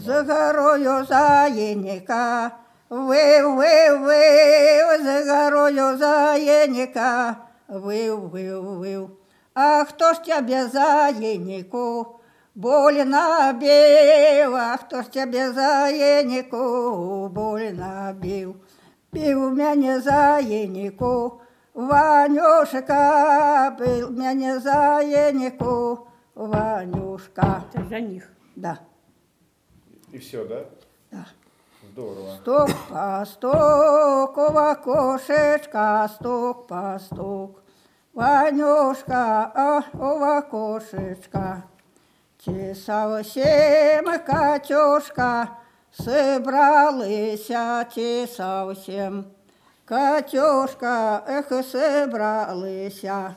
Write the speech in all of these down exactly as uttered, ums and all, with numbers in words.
За горою заєніка, вив, вив, вив, за горою заєніка, вив, вив, вив. А хто ж тебе заєніку больно бив, а хто ж тебе заєніку больно бив? Бив мене заєніку, Ванюшка, бив мене заєніку, Ванюшка. Это жених. Да. И все, да? Да. Здорово. Стук по стук, в окошечко, стук по стук. Ванюшка, а в окошечко. Ті совсем, Катюшка, собралися, ті совсем. Катюшка, ех, собралися.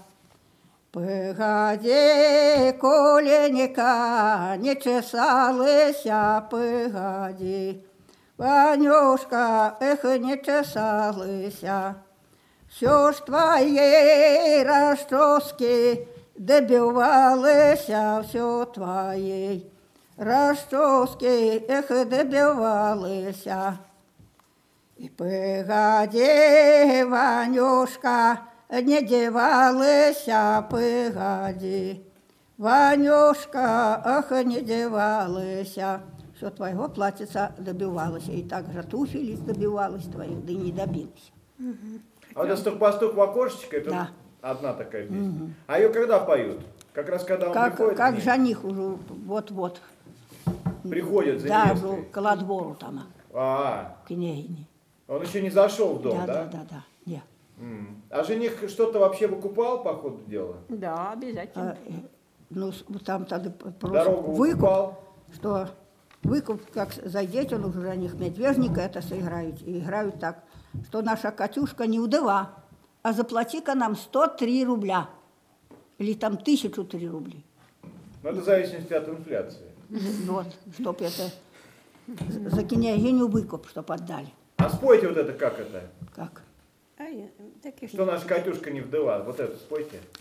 Погоди, коленька, не чесалися, погоди. Ванюшка, ех, не чесалися. Все ж твоєї розчоски добивалися, все твоєї розчоски, ех, добивалися. І погоди, Ванюшка, не девалися, погоди. Ванюшка, ах, не девалися. Все твоего платьица добивалась. И также туфель добивалась твоих, да и не добилась. Угу. А вот это стук-постук в окошечко, это Да. одна такая песня. Угу. А ее когда поют? Как раз когда он Как, приходит? как к ней? жених уже вот-вот. Приходит за Да, невестой. уже к ладвору там, А, к княгине. он еще не зашел в дом, Да, да? да, да, да. Не. М. А жених что-то вообще выкупал по ходу дела? Да, обязательно. А, э, ну, с- там тогда просто Дорогу выкуп, выкупал? что выкуп, как зайдете, он уже жених медвежника это сыграют. И играют так, что наша Катюшка не удова, а заплати-ка нам сто три рубля. Или там тысячу три рубли. Ну, это в зависимости от инфляции. Вот, чтоб это за княгиню выкуп, чтоб отдали. А спойте вот это, как это? Как? А я, так и Что наша Катюшка не вдова. Вот это спойте.